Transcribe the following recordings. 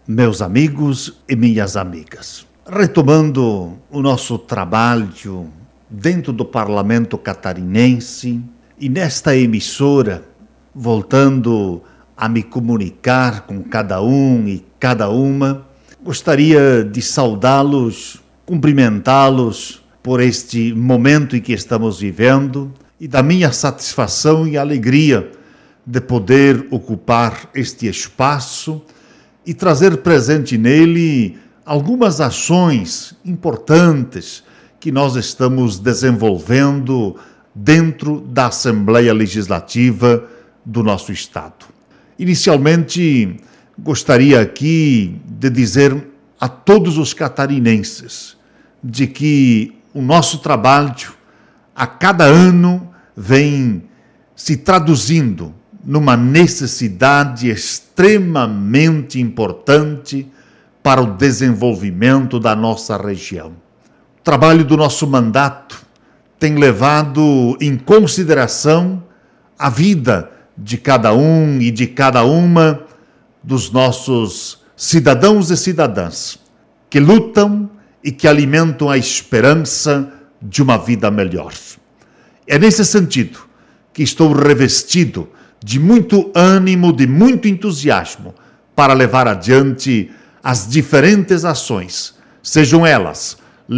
meus amigos e minhas amigas. Retomando o nosso trabalho dentro do Parlamento Catarinense e nesta emissora, voltando a me comunicar com cada um e cada uma, gostaria de saudá-los, cumprimentá-los por este momento em que estamos vivendo e da minha satisfação e alegria de poder ocupar este espaço e trazer presente nele algumas ações importantes que nós estamos desenvolvendo dentro da Assembleia Legislativa do nosso Estado. Inicialmente, gostaria aqui de dizer a todos os catarinenses de que o nosso trabalho, a cada ano, vem se traduzindo numa necessidade extremamente importante para o desenvolvimento da nossa região. O trabalho do nosso mandato tem levado em consideração a vida de cada um e de cada uma dos nossos cidadãos e cidadãs que lutam e que alimentam a esperança de uma vida melhor. É nesse sentido que estou revestido de muito ânimo, de muito entusiasmo para levar adiante as diferentes ações, sejam elas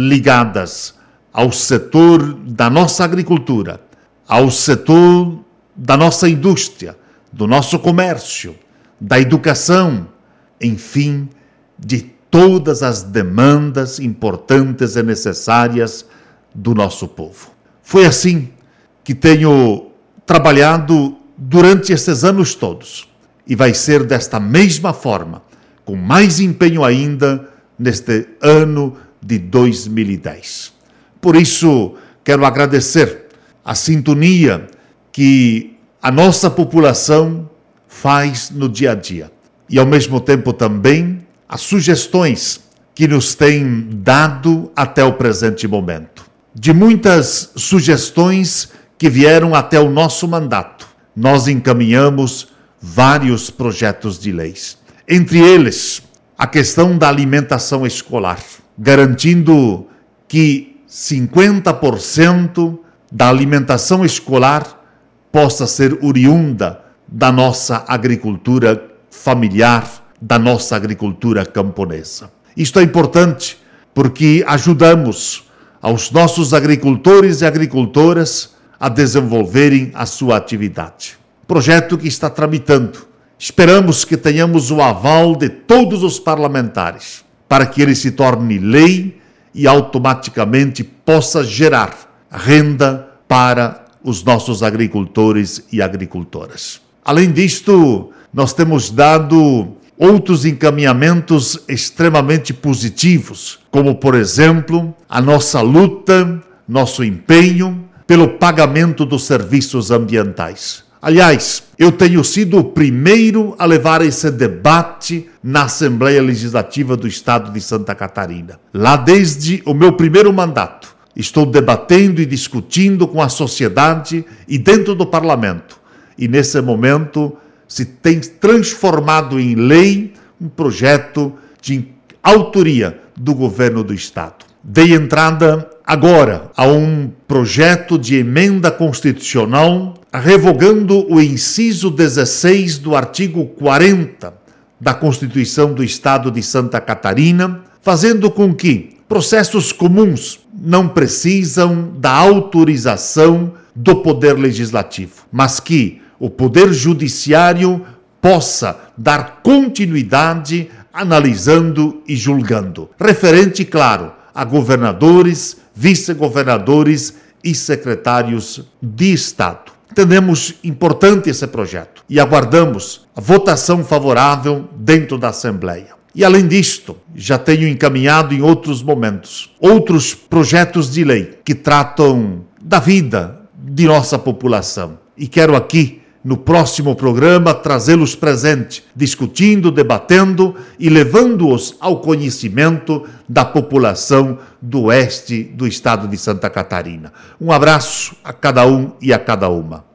ligadas ao setor da nossa agricultura, ao setor da nossa indústria, do nosso comércio, da educação, enfim, de todas as demandas importantes e necessárias do nosso povo. Foi assim que tenho trabalhado durante esses anos todos e vai ser desta mesma forma, com mais empenho ainda, neste ano de 2010. Por isso, quero agradecer a sintonia que a nossa população faz no dia a dia e, ao mesmo tempo, também as sugestões que nos têm dado até o presente momento. De muitas sugestões que vieram até o nosso mandato, nós encaminhamos vários projetos de leis. Entre eles, a questão da alimentação escolar, garantindo que 50% da alimentação escolar possa ser oriunda da nossa agricultura familiar, da nossa agricultura camponesa. Isto é importante porque ajudamos aos nossos agricultores e agricultoras a desenvolverem a sua atividade. Projeto que está tramitando. Esperamos que tenhamos o aval de todos os parlamentares para que ele se torne lei e automaticamente possa gerar renda para os nossos agricultores e agricultoras. Além disto, nós temos dado outros encaminhamentos extremamente positivos, como, por exemplo, a nossa luta, nosso empenho pelo pagamento dos serviços ambientais. Aliás, eu tenho sido o primeiro a levar esse debate na Assembleia Legislativa do Estado de Santa Catarina. Lá desde o meu primeiro mandato, estou debatendo e discutindo com a sociedade e dentro do parlamento. E nesse momento se tem transformado em lei um projeto de autoria do governo do Estado. Dei entrada agora a um projeto de emenda constitucional revogando o inciso 16 do artigo 40 da Constituição do Estado de Santa Catarina, fazendo com que processos comuns não precisam da autorização do Poder Legislativo, mas que o Poder Judiciário possa dar continuidade analisando e julgando. Referente, claro, a governadores, vice-governadores e secretários de Estado. Entendemos importante esse projeto e aguardamos a votação favorável dentro da Assembleia. E além disto, já tenho encaminhado em outros momentos outros projetos de lei que tratam da vida de nossa população. E quero aqui, no próximo programa, trazê-los presente, discutindo, debatendo e levando-os ao conhecimento da população do oeste do estado de Santa Catarina. Um abraço a cada um e a cada uma.